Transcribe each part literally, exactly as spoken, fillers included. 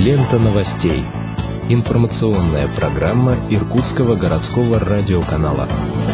Лента новостей. Информационная программа Иркутского городского радиоканала.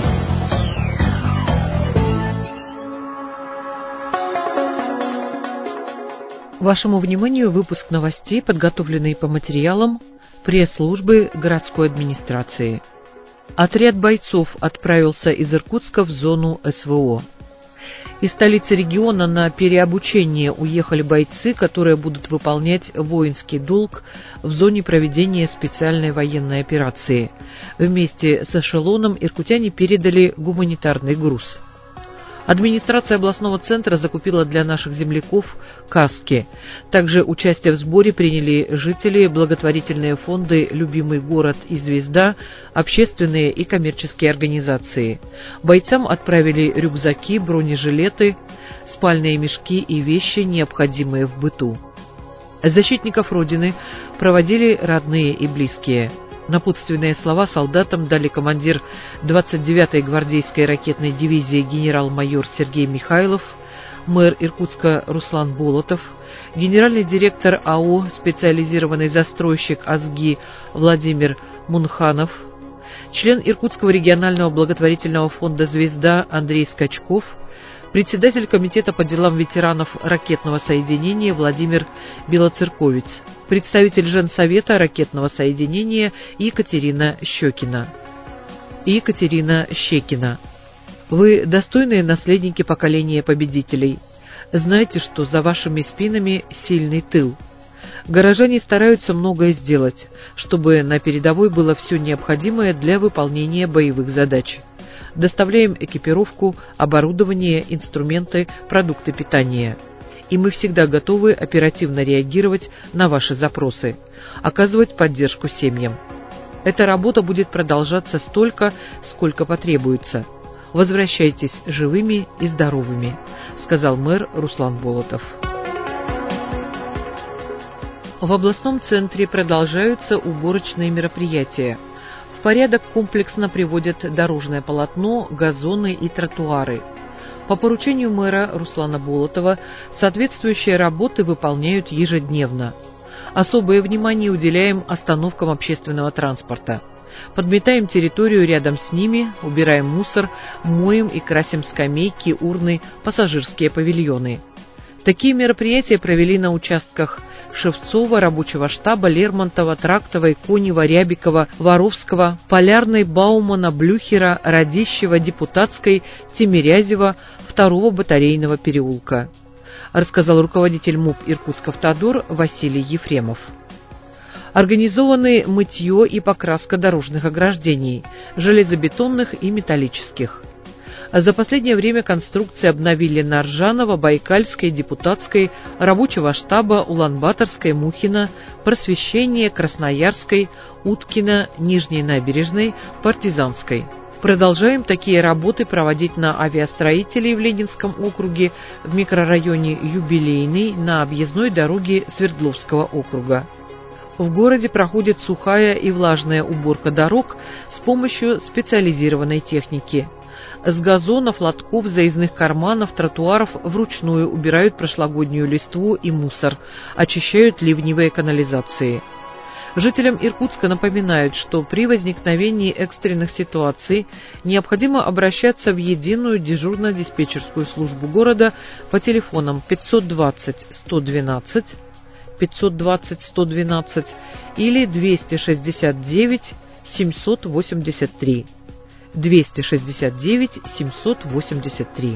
Вашему вниманию выпуск новостей, подготовленный по материалам пресс-службы городской администрации. Отряд бойцов отправился из Иркутска в зону эс вэ о. Из столицы региона на переобучение уехали бойцы, которые будут выполнять воинский долг в зоне проведения специальной военной операции. Вместе с эшелоном иркутяне передали гуманитарный груз. Администрация областного центра закупила для наших земляков каски. Также участие в сборе приняли жители, благотворительные фонды «Любимый город» и «Звезда», общественные и коммерческие организации. Бойцам отправили рюкзаки, бронежилеты, спальные мешки и вещи, необходимые в быту. Защитников Родины проводили родные и близкие. Напутственные слова солдатам дали командир двадцать девятой гвардейской ракетной дивизии генерал-майор Сергей Михайлов, мэр Иркутска Руслан Болотов, генеральный директор а о «Специализированный застройщик АЗГИ» Владимир Мунханов, член Иркутского регионального благотворительного фонда «Звезда» Андрей Скачков, председатель комитета по делам ветеранов ракетного соединения Владимир Белоцерковец, представитель женсовета ракетного соединения Екатерина Щекина. Екатерина Щекина. Вы достойные наследники поколения победителей. Знайте, что за вашими спинами сильный тыл. Горожане стараются многое сделать, чтобы на передовой было все необходимое для выполнения боевых задач. Доставляем экипировку, оборудование, инструменты, продукты питания. И мы всегда готовы оперативно реагировать на ваши запросы, оказывать поддержку семьям. Эта работа будет продолжаться столько, сколько потребуется. Возвращайтесь живыми и здоровыми, сказал мэр Руслан Болотов. В областном центре продолжаются уборочные мероприятия. В порядок комплексно приводят дорожное полотно, газоны и тротуары. По поручению мэра Руслана Болотова соответствующие работы выполняют ежедневно. Особое внимание уделяем остановкам общественного транспорта. Подметаем территорию рядом с ними, убираем мусор, моем и красим скамейки, урны, пассажирские павильоны. Такие мероприятия провели на участках Шевцова, Рабочего штаба, Лермонтова, Трактовой, Конева, Рябикова, Воровского, Полярной, Баумана, Блюхера, Радищева, Депутатской, Тимирязева, второго батарейного переулка, рассказал руководитель МУП Иркутск-Автодор Василий Ефремов. Организованы мытье и покраска дорожных ограждений, железобетонных и металлических. За последнее время конструкции обновили на Ржанова, Байкальской, Депутатской, Рабочего штаба, Улан-Баторской, Мухина, Просвещения, Красноярской, Уткина, Нижней набережной, Партизанской. Продолжаем такие работы проводить на авиастроителей в Ленинском округе, в микрорайоне Юбилейный, на объездной дороге Свердловского округа. В городе проходит сухая и влажная уборка дорог с помощью специализированной техники. С газонов, лотков, заездных карманов, тротуаров вручную убирают прошлогоднюю листву и мусор, очищают ливневые канализации. Жителям Иркутска напоминают, что при возникновении экстренных ситуаций необходимо обращаться в единую дежурно-диспетчерскую службу города по телефонам пятьсот двадцать сто двенадцать, пятьсот двадцать сто двенадцать или двести шестьдесят девять семьсот восемьдесят три. двести шестьдесят девять семьсот восемьдесят три.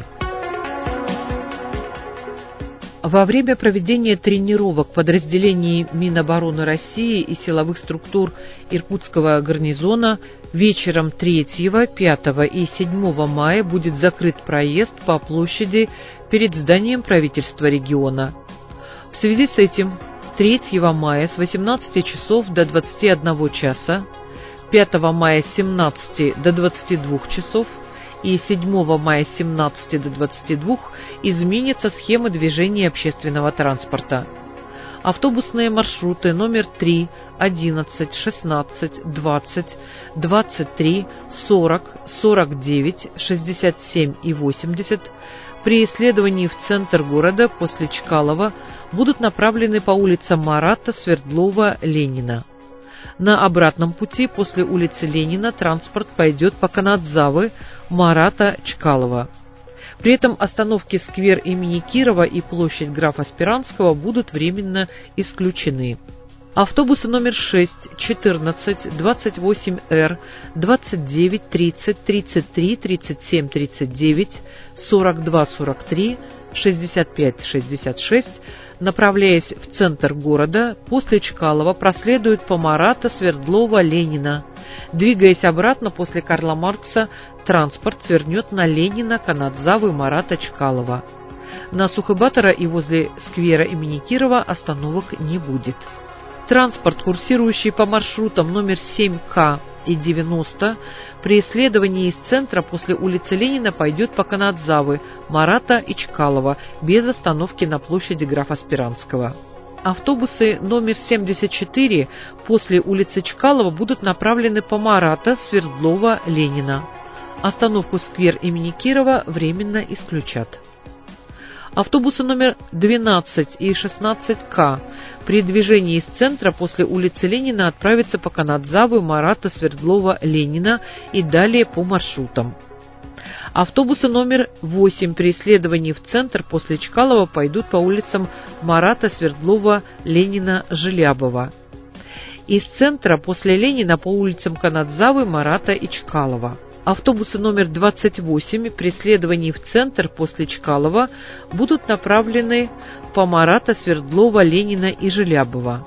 Во время проведения тренировок подразделений Минобороны России и силовых структур Иркутского гарнизона вечером третьего, пятого и седьмого мая будет закрыт проезд по площади перед зданием правительства региона. В связи с этим третьего мая с восемнадцати часов до двадцати одного часа, пятого мая с семнадцати до двадцати двух часов и седьмого мая с семнадцати до двадцати двух изменится схема движения общественного транспорта. Автобусные маршруты номер три, одиннадцать, шестнадцать, двадцать, двадцать три, сорок, сорок девять, шестьдесят семь и восемьдесят при исследовании в центр города после Чкалова будут направлены по улицам Марата, Свердлова, Ленина. На обратном пути после улицы Ленина транспорт пойдет по Канадзавы, Марата, Чкалова. При этом остановки сквер имени Кирова и площадь графа Спиранского будут временно исключены. Автобусы номер шесть, четырнадцать, двадцать восемь Р, двадцать девять, тридцать, тридцать три, тридцать семь, тридцать девять, сорок два, сорок три, шестьдесят пять, шестьдесят шесть, направляясь в центр города, после Чкалова проследуют по Марата, Свердлова, Ленина. Двигаясь обратно после Карла Маркса, транспорт свернет на Ленина, Канадзавы, Марата, Чкалова. На Сухобатора и возле сквера имени Кирова остановок не будет. Транспорт, курсирующий по маршрутам номер семь К и девяносто, при исследовании из центра после улицы Ленина пойдет по Канадзавы, Марата и Чкалова, без остановки на площади графа Спиранского. Автобусы номер семьдесят четыре после улицы Чкалова будут направлены по Марата, Свердлова, Ленина. Остановку сквер имени Кирова временно исключат. Автобусы номер двенадцать и шестнадцать К при движении из центра после улицы Ленина отправятся по Канадзавы, Марата, Свердлова, Ленина и далее по маршрутам. Автобусы номер восемь при исследовании в центр после Чкалова пойдут по улицам Марата, Свердлова, Ленина, Желябова. Из центра после Ленина по улицам Канадзавы, Марата и Чкалова. Автобусы номер двадцать восемь при следовании в центр после Чкалова будут направлены по Марата, Свердлова, Ленина и Желябова.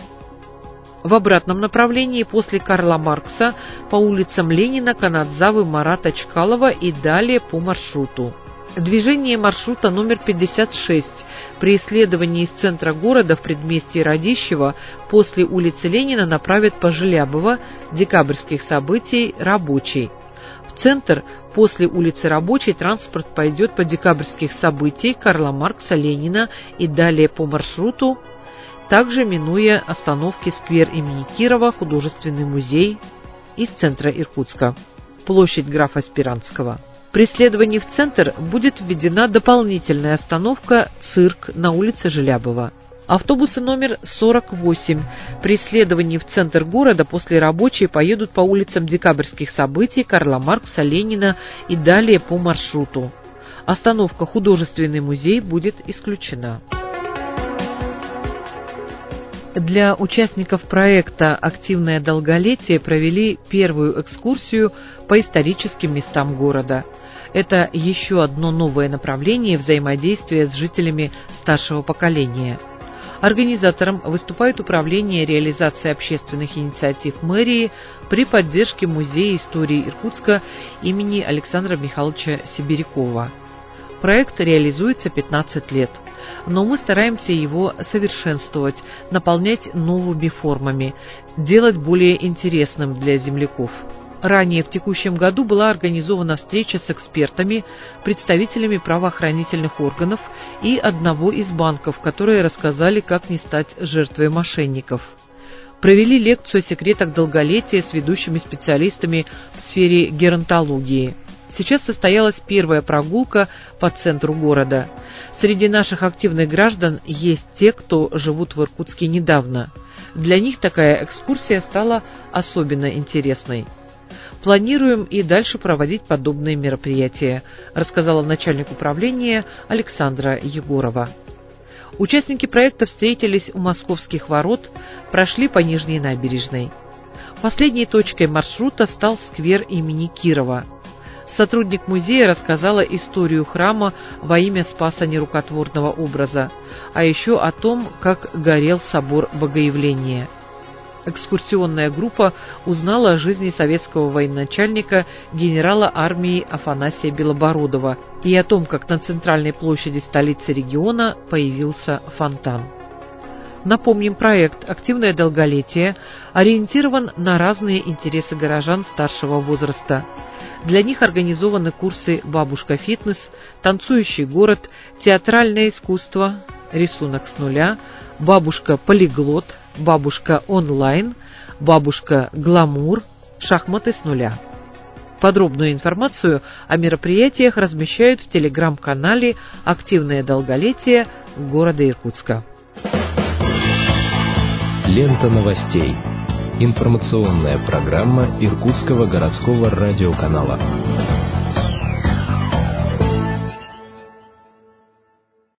В обратном направлении после Карла Маркса по улицам Ленина, Канадзавы, Марата, Чкалова и далее по маршруту. Движение маршрута номер пятьдесят шесть при исследовании из центра города в предместье Радищева после улицы Ленина направят по Желябова, Декабрьских событий, Рабочий. В центр после улицы Рабочей транспорт пойдет по Декабрьских событий, Карла Маркса, Ленина и далее по маршруту, также минуя остановки сквер имени Кирова, художественный музей из центра Иркутска, площадь графа Спиранского. При следовании в центр будет введена дополнительная остановка «Цирк» на улице Желябова. Автобусы номер сорок восемь при следовании в центр города после Рабочей поедут по улицам Декабрьских событий, Карла Маркса, Ленина и далее по маршруту. Остановка «Художественный музей» будет исключена. Для участников проекта «Активное долголетие» провели первую экскурсию по историческим местам города. Это еще одно новое направление взаимодействия с жителями старшего поколения. Организатором выступает Управление реализации общественных инициатив мэрии при поддержке Музея истории Иркутска имени Александра Михайловича Сибирякова. Проект реализуется пятнадцать лет, но мы стараемся его совершенствовать, наполнять новыми формами, делать более интересным для земляков. Ранее в текущем году была организована встреча с экспертами, представителями правоохранительных органов и одного из банков, которые рассказали, как не стать жертвой мошенников. Провели лекцию о секретах долголетия с ведущими специалистами в сфере геронтологии. Сейчас состоялась первая прогулка по центру города. Среди наших активных граждан есть те, кто живут в Иркутске недавно. Для них такая экскурсия стала особенно интересной. Планируем и дальше проводить подобные мероприятия, рассказала начальник управления Александра Егорова. Участники проекта встретились у Московских ворот, прошли по Нижней набережной. Последней точкой маршрута стал сквер имени Кирова. Сотрудник музея рассказала историю храма во имя Спаса нерукотворного образа, а еще о том, как горел собор Богоявления. Экскурсионная группа узнала о жизни советского военачальника генерала армии Афанасия Белобородова и о том, как на центральной площади столицы региона появился фонтан. Напомним, проект «Активное долголетие» ориентирован на разные интересы горожан старшего возраста. Для них организованы курсы «Бабушка-фитнес», «Танцующий город», «Театральное искусство», «Рисунок с нуля», «Бабушка-полиглот», «Бабушка онлайн», «Бабушка-гламур», «Шахматы с нуля». Подробную информацию о мероприятиях размещают в телеграм-канале «Активное долголетие» города Иркутска. Лента новостей. Информационная программа Иркутского городского радиоканала.